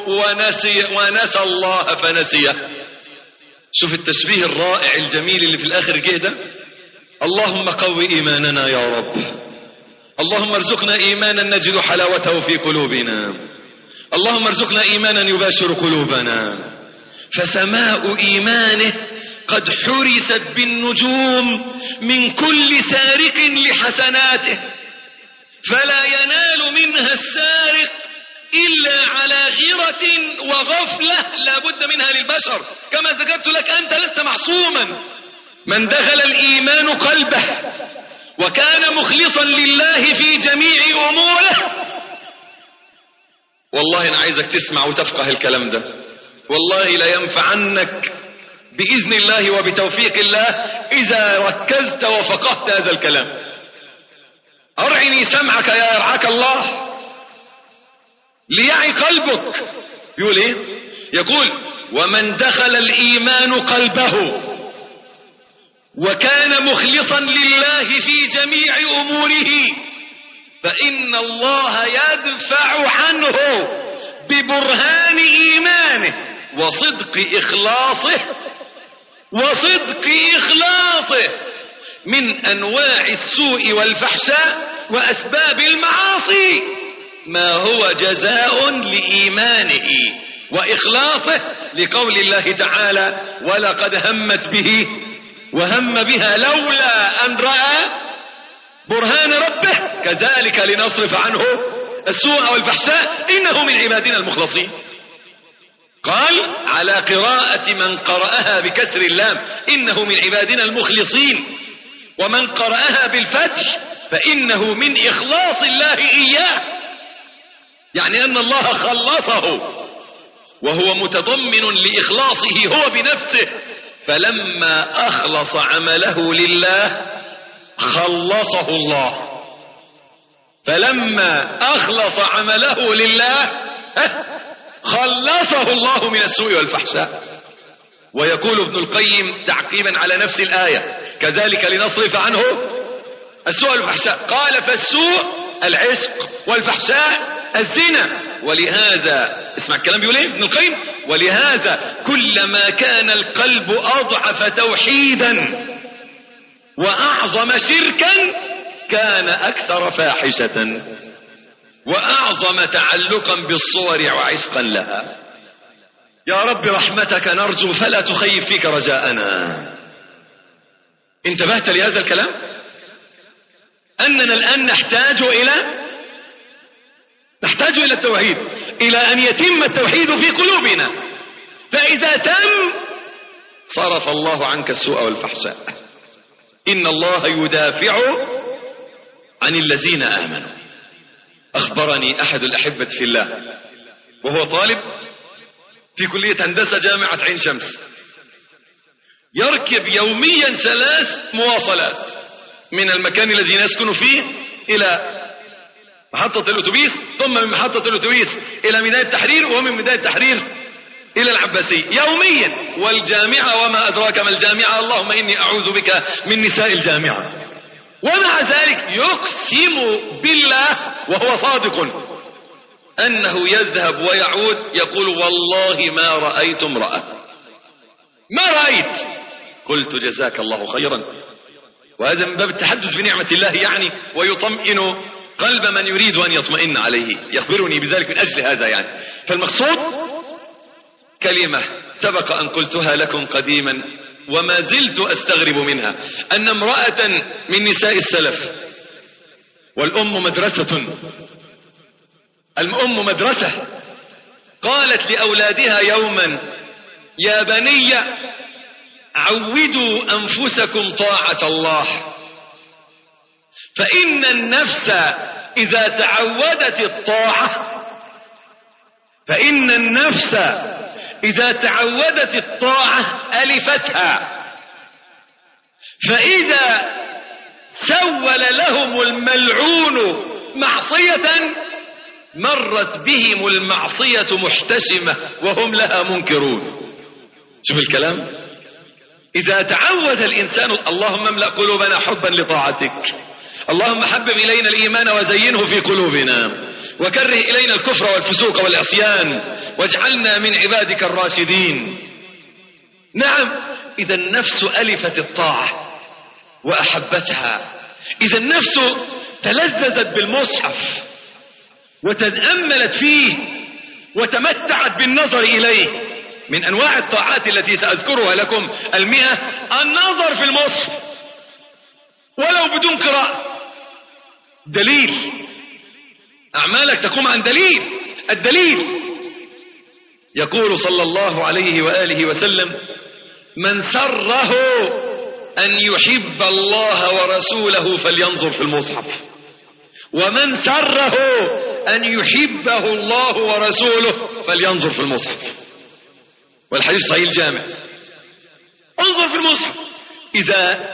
ونسى الله فنسيه. شوف التشبيه الرائع الجميل اللي في الآخر جه ده: اللهم قوي إيماننا يا رب، اللهم ارزقنا إيمانا نجد حلاوته في قلوبنا، اللهم ارزقنا إيمانا يباشر قلوبنا. فسماء إيمانه قد حرست بالنجوم من كل سارق لحسناته، فلا ينال منها السارق إلا على غيرة وغفلة لا بد منها للبشر. كما ذكرت لك أنت لست معصوما. من دخل الإيمان قلبه وكان مخلصا لله في جميع أموره، والله أنا عايزك تسمع وتفقه الكلام ده، والله لا ينفعنك بإذن الله وبتوفيق الله إذا ركزت وفقهت هذا الكلام. أرعني سمعك يا يرعاك الله ليعي قلبك. يقول إيه؟ يقول: ومن دخل الإيمان قلبه وكان مخلصا لله في جميع أموره فإن الله يدفع عنه ببرهان إيمانه وصدق إخلاصه من أنواع السوء والفحشاء وأسباب المعاصي ما هو جزاء لإيمانه وإخلاصه، لقول الله تعالى: ولقد همت به وهم بها لولا أن رأى برهان ربه كذلك لنصرف عنه السوء والفحشاء إنه من عبادنا المخلصين. قال على قراءة من قرأها بكسر اللام إنه من عبادنا المخلصين، ومن قرأها بالفتح فإنه من إخلاص الله إياه، يعني أن الله خلصه وهو متضمن لإخلاصه هو بنفسه. فلما أخلص عمله لله خلصه الله، فلما أخلص عمله لله خلصه الله من السوء والفحشاء. ويقول ابن القيم تعقيبا على نفس الآية: كذلك لنصرف عنه السوء والفحشاء. قال: فالسوء العشق والفحشاء الزنا. ولهذا اسمع الكلام بيقول ايه ابن القيم: ولهذا كلما كان القلب أضعف توحيدا وأعظم شركا كان أكثر فاحشة وأعظم تعلقا بالصور وعشقا لها. يا رب رحمتك نرجو فلا تخيب فيك رجاءنا. انتبهت لهذا الكلام؟ أننا الآن نحتاج إلى التوحيد، إلى أن يتم التوحيد في قلوبنا، فإذا تم صرف الله عنك السوء والفحشاء. إن الله يدافع عن الذين آمنوا. أخبرني أحد الأحبة في الله وهو طالب في كلية هندسة جامعة عين شمس، يركب يوميا 3 مواصلات من المكان الذي يسكن فيه إلى محطة الأتوبيس، ثم من محطة الأتوبيس إلى ميدان التحرير، ومن ميدان التحرير إلى العباسية يوميا. والجامعة وما أدراك ما الجامعة، اللهم إني أعوذ بك من نساء الجامعة. ومع ذلك يقسم بالله وهو صادق أنه يذهب ويعود يقول والله ما رأيت امرأة، ما رأيت. قلت جزاك الله خيرا. وهذا من باب التحدث بنعمة الله يعني، ويطمئن قلب من يريد أن يطمئن عليه، يخبرني بذلك من أجل هذا يعني. فالمقصود كلمة سبق أن قلتها لكم قديما وما زلت أستغرب منها، أن امرأة من نساء السلف، والأم مدرسة، الأم مدرسة، قالت لأولادها يوما يا بني عودوا أنفسكم طاعة الله، فإن النفس إذا تعودت الطاعة ألفتها، فإذا سول لهم الملعون معصية مرت بهم المعصية محتشمة وهم لها منكرون. شوف الكلام. إذا تعود الإنسان، اللهم املأ قلوبنا حبا لطاعتك، اللهم حبب إلينا الإيمان وزينه في قلوبنا، وكره إلينا الكفر والفسوق والعصيان، واجعلنا من عبادك الراشدين. نعم، إذا النفس ألفت الطاعة وأحبتها، إذا النفس تلذذت بالمصحف وتأملت فيه وتمتعت بالنظر إليه. من أنواع الطاعات التي سأذكرها لكم 100 النظر في المصحف ولو بدون قراءة. دليل، أعمالك تقوم عن دليل. الدليل يقول صلى الله عليه وآله وسلم من سره أن يحب الله ورسوله فلينظر في المصحف، ومن سره أن يحبه الله ورسوله فلينظر في المصحف. والحديث صحيح الجامع. انظر في المصحف. إذا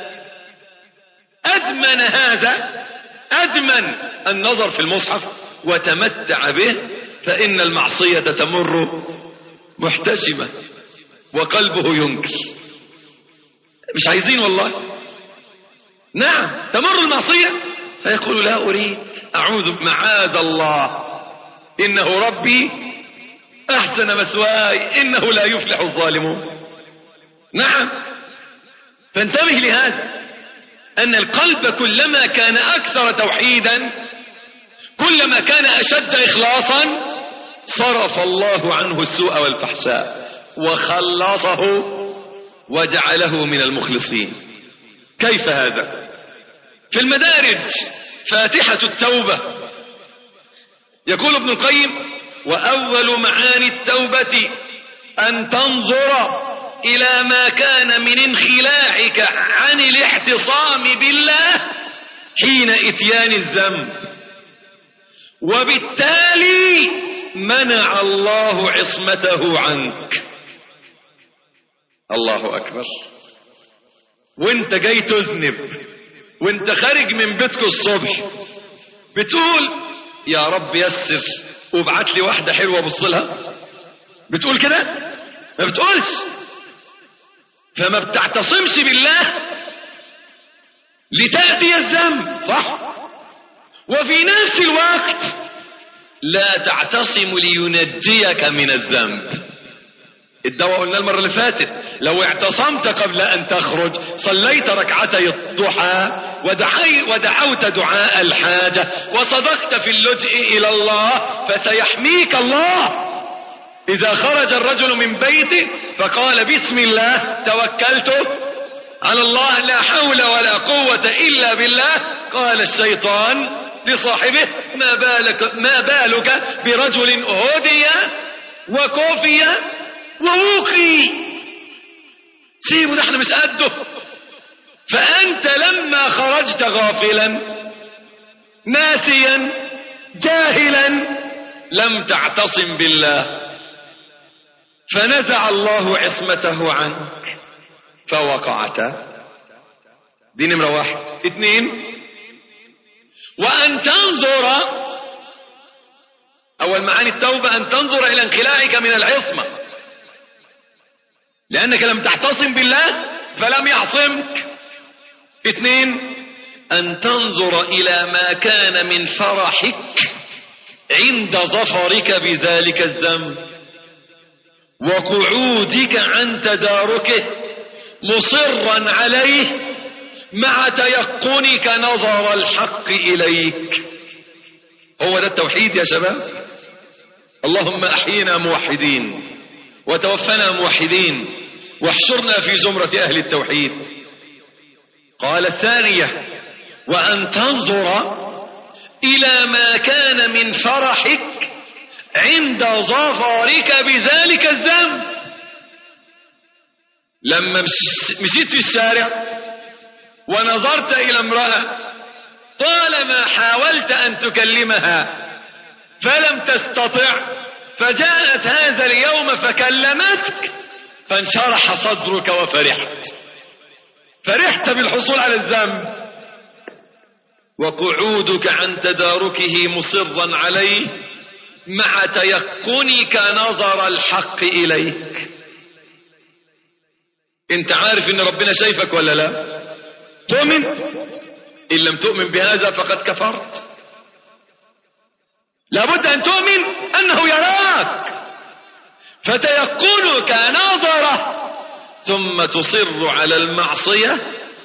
أدمن هذا، أدمن النظر في المصحف وتمتع به، فإن المعصية تمر محتشمة وقلبه ينكر. مش عايزين والله. نعم، تمر المعصية فيقول لا أريد، أعوذ معاذ الله، إنه ربي أحسن مثواي إنه لا يفلح الظالمون. نعم، فانتبه لهذا، أن القلب كلما كان أكثر توحيدا كلما كان أشد إخلاصا صرف الله عنه السوء والفحشاء وخلصه وجعله من المخلصين. كيف هذا؟ في المدارج فاتحة التوبة يقول ابن القيم وأول معاني التوبة أن تنظر إلى ما كان من انخلاعك عن الاحتصام بالله حين إتيان الذنب، وبالتالي منع الله عصمته عنك. الله أكبر. وانت جاي تذنب وانت خارج من بيتك الصبح بتقول يا رب يسر وابعت لي واحدة حلوة بصلها، بتقول كده؟ ما بتقولش. فما بتعتصمش بالله لتأتي الذنب، صح؟ وفي نفس الوقت لا تعتصم لينجيك من الذنب. الدواء قلنا المرة اللي فاتت، لو اعتصمت قبل أن تخرج صليت ركعتي الضحى ودعوت دعاء الحاجة وصدقت في اللجئ إلى الله فسيحميك الله. إذا خرج الرجل من بيته فقال بسم الله توكلت على الله لا حول ولا قوة إلا بالله، قال الشيطان لصاحبه ما بالك برجل هدي وكفي ووقي، سيبه ده احنا مش قده. فأنت لما خرجت غافلا ناسيا جاهلا لم تعتصم بالله فنزع الله عصمته عنك فوقعت. دي نمرة 1. 2 وأن تنظر، أول معاني التوبة أن تنظر إلى انخلاعك من العصمة، لأنك لم تعتصم بالله فلم يعصمك. 2 أن تنظر إلى ما كان من فرحك عند ظفرك بذلك الذنب وقعودك عن تداركه مصرا عليه مع تيقنك نظر الحق إليك. هو ده التوحيد يا شباب. اللهم أحينا موحدين وتوفنا موحدين واحشرنا في زمرة أهل التوحيد. قال الثانية وأن تنظر إلى ما كان من فرحك عند ظفرك بذلك الذنب. لما مشيت في الشارع ونظرت إلى امرأة طالما حاولت أن تكلمها فلم تستطع، فجاءت هذا اليوم فكلمتك فانشرح صدرك فرحت بالحصول على الذنب، وقعودك عن تداركه مصرا عليه مع تيقنك نظر الحق إليك. انت عارف ان ربنا شايفك ولا لا؟ تؤمن؟ إن لم تؤمن بهذا فقد كفرت. لابد أن تؤمن أنه يراك فتيقنك نظره ثم تصر على المعصية،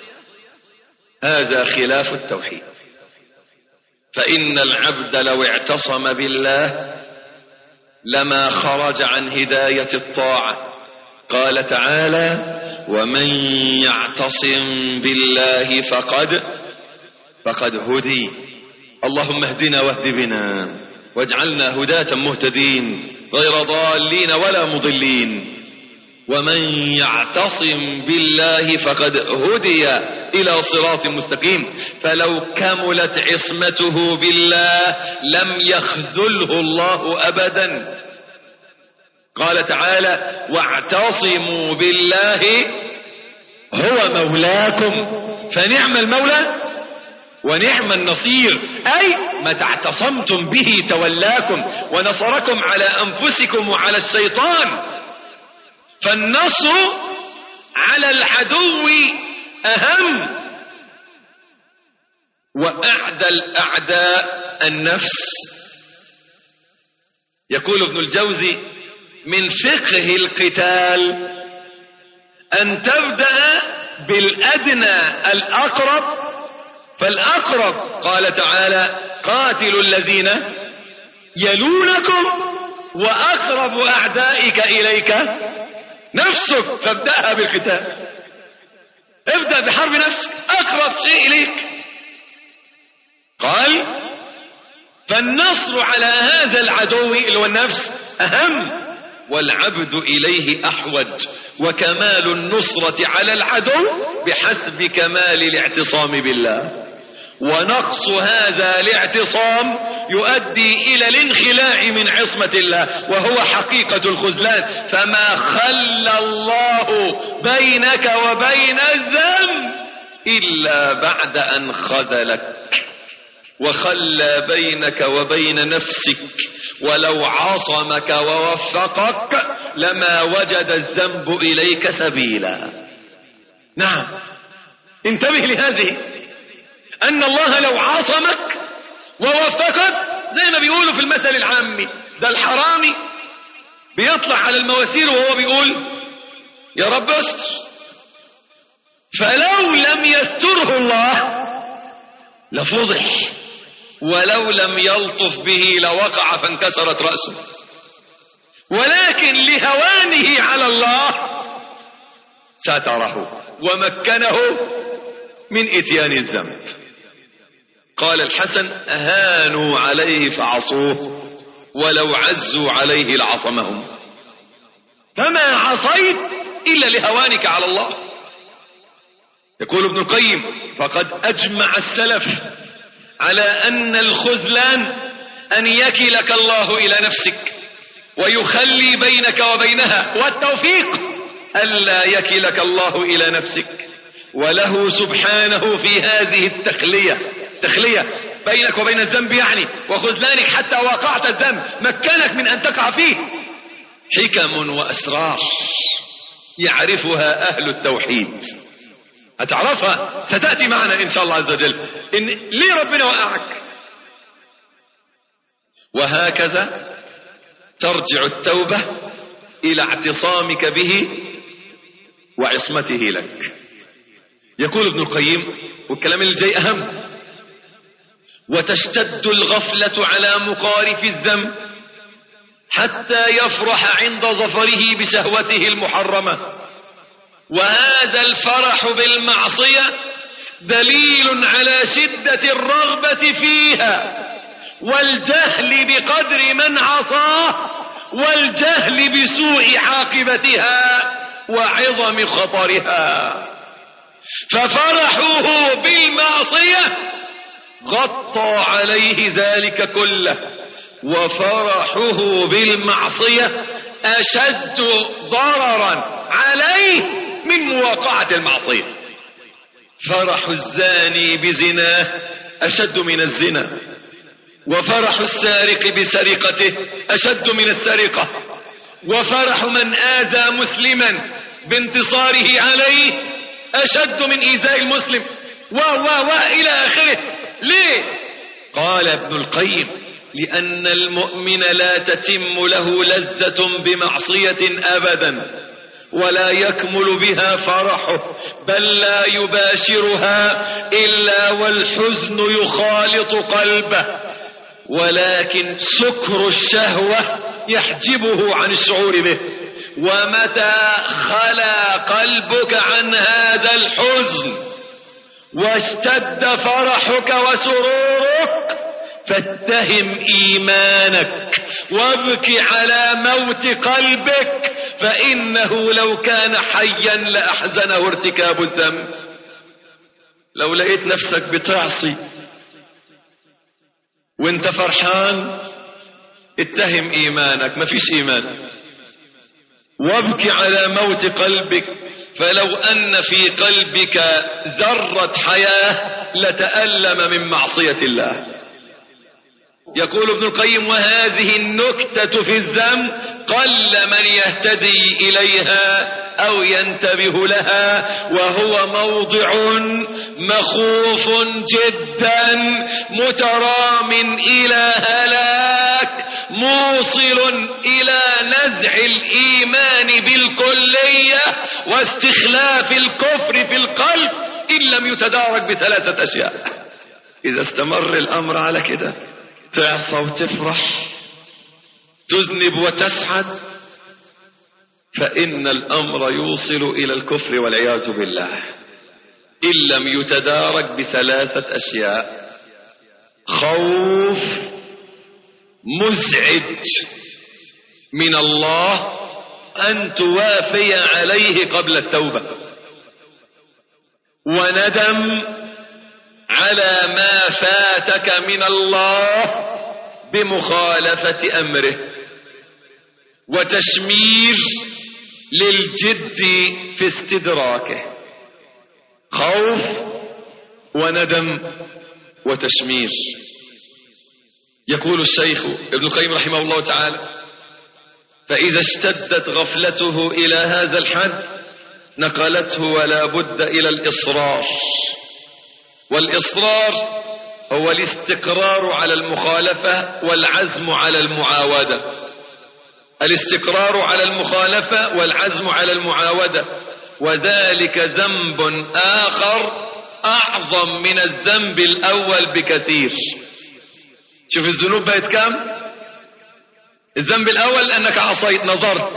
هذا خلاف التوحيد. فإن العبد لو اعتصم بالله لما خرج عن هداية الطاعة. قال تعالى ومن يعتصم بالله فقد هدي. اللهم اهدنا واهد بنا واجعلنا هداة مهتدين غير ضالين ولا مضلين. ومن يعتصم بالله فقد هدي إلى صراط مستقيم. فلو كملت عصمته بالله لم يخذله الله أبدا. قال تعالى واعتصموا بالله هو مولاكم فنعم المولى ونعم النصير، أي متى اعتصمتم به تولاكم ونصركم على أنفسكم وعلى الشيطان. فالنصر على العدو أهم، وأعدى الأعداء النفس. يقول ابن الجوزي من فقه القتال أن تبدأ بالأدنى الأقرب فالأقرب. قال تعالى قاتلوا الذين يلونكم وأقرب أعدائك إليك نفسك، فابدأها بالقتال. ابدأ بحرب نفسك، أقرب شيء إليك. قال فالنصر على هذا العدو اللي هو النفس أهم، والعبد إليه أحوج. وكمال النصرة على العدو بحسب كمال الاعتصام بالله، ونقص هذا الاعتصام يؤدي إلى الانخلاع من عصمة الله وهو حقيقة الخذلان. فما خلى الله بينك وبين الذنب إلا بعد أن خذلك، وخلى بينك وبين نفسك، ولو عصمك ووفقك لما وجد الذنب إليك سبيلا. نعم، انتبه لهذه، أن الله لو عصمك ووفقك زي ما بيقولوا في المثل العامي، ده الحرامي بيطلع على المواسير وهو بيقول يا رب استر، فلو لم يستره الله لفضح، ولو لم يلطف به لوقع فانكسرت رأسه، ولكن لهوانه على الله ستره ومكنه من اتيان الذنب. قال الحسن هانوا عليه فعصوه ولو عزوا عليه لعصمهم. فما عصيت إلا لهوانك على الله. يقول ابن القيم فقد أجمع السلف على أن الخذلان أن يكلك الله إلى نفسك ويخلي بينك وبينها، والتوفيق ألا يكلك الله إلى نفسك، وله سبحانه في هذه التخلية بينك وبين الذنب يعني وخذلانك حتى وقعت الذنب مكنك من أن تقع فيه حكم وأسرار يعرفها أهل التوحيد. هتعرفها ستأتي معنا إن شاء الله عز وجل إن ليه ربنا وقعك. وهكذا ترجع التوبة إلى اعتصامك به وعصمته لك. يقول ابن القيم والكلام اللي جاي أهم: وتشتد الغفلة على مقارف الذنب حتى يفرح عند ظفره بشهوته المحرمة، وهذا الفرح بالمعصية دليل على شدة الرغبة فيها والجهل بقدر من عصاه والجهل بسوء عاقبتها وعظم خطرها، ففرحه بالمعصية غطى عليه ذلك كله، وفرحه بالمعصية أشد ضررا عليه من مواقعة المعصية. فرح الزاني بزناه أشد من الزنا، وفرح السارق بسرقته أشد من السرقة، وفرح من آذى مسلما بانتصاره عليه أشد من إيذاء المسلم إلى آخره. ليه؟ قال ابن القيم لأن المؤمن لا تتم له لذة بمعصية أبدا ولا يكمل بها فرحه، بل لا يباشرها إلا والحزن يخالط قلبه، ولكن سكر الشهوة يحجبه عن الشعور به. ومتى خلا قلبك عن هذا الحزن واشتد فرحك وسرورك فاتهم إيمانك وابكي على موت قلبك، فإنه لو كان حيا لأحزنه ارتكاب الذنب. لو لقيت نفسك بتعصي وانت فرحان اتهم إيمانك، مفيش إيمان. وابكي على موت قلبك، فلو أن في قلبك ذرة حياة لتألم من معصية الله. يقول ابن القيم وهذه النكتة في الذنب قل من يهتدي إليها أو ينتبه لها، وهو موضع مخوف جدا مترام إلى هلاك موصل إلى نزع الإيمان بالكلية واستخلاف الكفر في القلب إن لم يتدارك بثلاثة أشياء. إذا استمر الأمر على كده تعصى وتفرح، تذنب وتسعد، فإن الأمر يوصل إلى الكفر والعياذ بالله إن لم يتدارك بثلاثة أشياء: خوف مزعج من الله أن توافي عليه قبل التوبة، وندم على ما فاتك من الله بمخالفة أمره، وتشمير للجد في استدراكه. خوف وندم وتشمير. يقول الشيخ ابن القيم رحمه الله تعالى: فإذا اشتدت غفلته إلى هذا الحد نقلته ولا بد إلى الإصرار، والإصرار هو الاستقرار على المخالفة والعزم على المعاودة. الاستقرار على المخالفة والعزم على المعاودة، وذلك ذنب آخر أعظم من الذنب الأول بكثير. شوف الذنوب بقت كام؟ الذنب الأول أنك عصيت نظرت،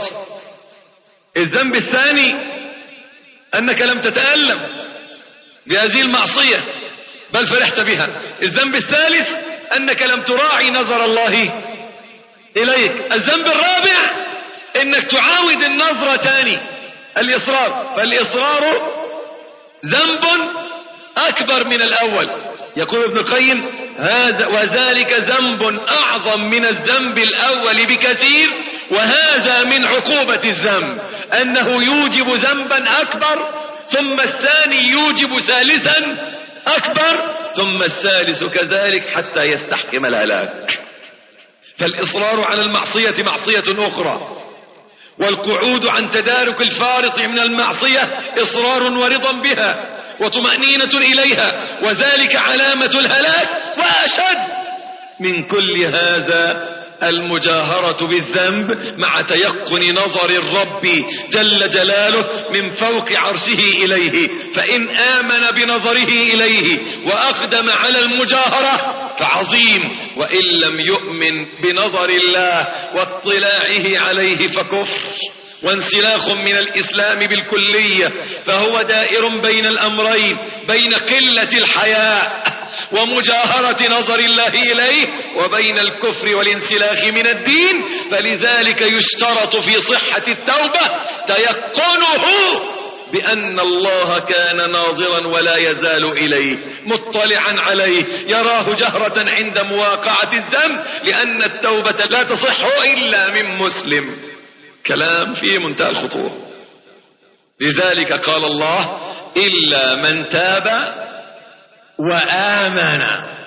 الذنب الثاني أنك لم تتألم بهذه المعصية بل فرحت بها، الذنب الثالث أنك لم تراعي نظر الله إليك، الذنب الرابع أنك تعاود النظرة تاني، الإصرار. فالإصرار ذنب أكبر من الأول. يقول ابن القيم هذا وذلك ذنب أعظم من الذنب الأول بكثير، وهذا من عقوبة الذنب أنه يوجب ذنبا أكبر، ثم الثاني يوجب ثالثا أكبر، ثم الثالث كذلك حتى يستحكم الهلاك. فالإصرار على المعصية معصية أخرى، والقعود عن تدارك الفارط من المعصية إصرار ورضا بها وطمأنينة إليها، وذلك علامة الهلاك. وأشد من كل هذا المجاهرة بالذنب مع تيقن نظر الرب جل جلاله من فوق عرشه إليه، فإن آمن بنظره إليه وأقدم على المجاهرة فعظيم، وإن لم يؤمن بنظر الله واطلاعه عليه فكفر وانسلاخ من الإسلام بالكلية. فهو دائر بين الأمرين، بين قلة الحياء ومجاهرة نظر الله إليه، وبين الكفر والانسلاخ من الدين. فلذلك يشترط في صحة التوبة تيقنه بأن الله كان ناظرا ولا يزال إليه مطلعا عليه، يراه جهرة عند مواقعة الذنب، لأن التوبة لا تصح إلا من مسلم. كلام فيه منتهى الخطورة. لذلك قال الله إلا من تاب وآمن.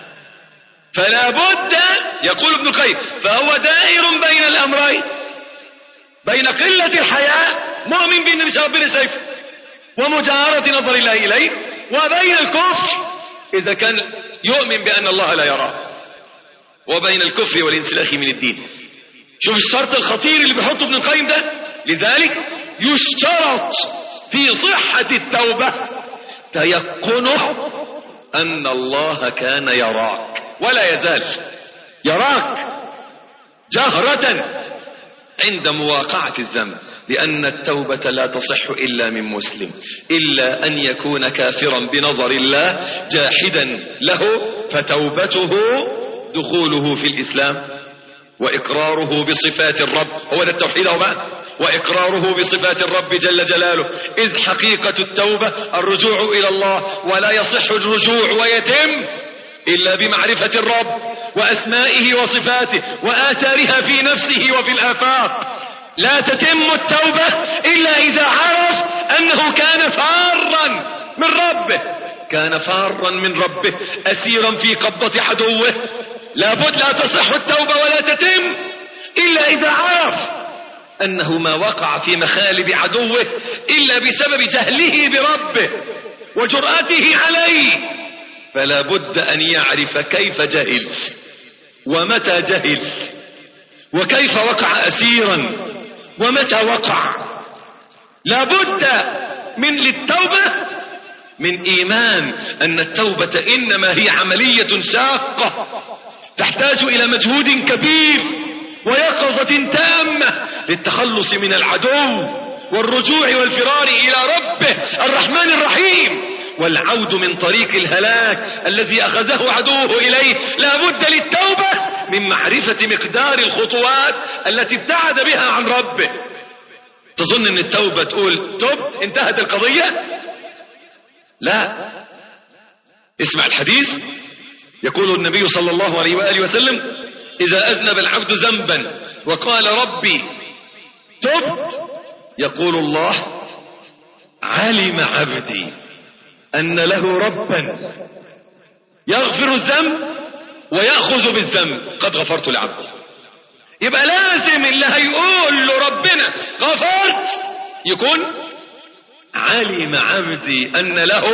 فلا بد، يقول ابن القيم، فهو دائر بين الأمرين، بين قلة الحياء مؤمن بأن ربنا شايفه ومجاهرة نظر الله إليه، وبين الكفر إذا كان يؤمن بأن الله لا يراه، وبين الكفر والانسلاخ من الدين. شوف الشرط الخطير اللي بيحطه ابن القيم ده. لذلك يشترط في صحة التوبة تيقنه أن الله كان يراك ولا يزال يراك جهرة عند مواقعة الذنب، لأن التوبة لا تصح إلا من مسلم، إلا أن يكون كافرا بنظر الله جاحدا له، فتوبته دخوله في الإسلام وإقراره بصفات الرب، هو ده التوحيد أو بعد، وإقراره بصفات الرب جل جلاله. إذ حقيقة التوبة الرجوع إلى الله، ولا يصح الرجوع ويتم إلا بمعرفة الرب وأسمائه وصفاته وآثارها في نفسه وفي الآفاق. لا تتم التوبة إلا إذا عرف أنه كان فارا من ربه، كان فارا من ربه أسيرا في قبضة عدوه. لابد لا تصح التوبة ولا تتم إلا إذا عرف أنه ما وقع في مخالب عدوه إلا بسبب جهله بربه وجرأته عليه. فلا بد أن يعرف كيف جهل ومتى جهل وكيف وقع أسيرا ومتى وقع. لا بد من للتوبة من إيمان أن التوبة إنما هي عملية شاقة تحتاج إلى مجهود كبير ويقظة تامة للتخلص من العدو والرجوع والفرار إلى ربه الرحمن الرحيم، والعود من طريق الهلاك الذي أخذه عدوه إليه. لا بد للتوبة من معرفة مقدار الخطوات التي ابتعد بها عن ربه. تظن أن التوبة تقول تبت انتهت القضية؟ لا. اسمع الحديث، يقول النبي صلى الله عليه وآله وسلم: إذا أذنب العبد ذنبا وقال ربي تبت، يقول الله: علم عبدي أن له ربا يغفر الذنب ويأخذ بالذنب قد غفرت لعبدي. يبقى لازم اللي هيقول له ربنا غفرت يكون علم عبدي أن له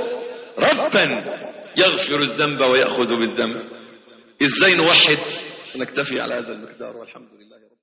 ربا يغفر الذنب ويأخذ بالذنب. ازاي نوحد؟ نكتفي على هذا المقدار والحمد لله.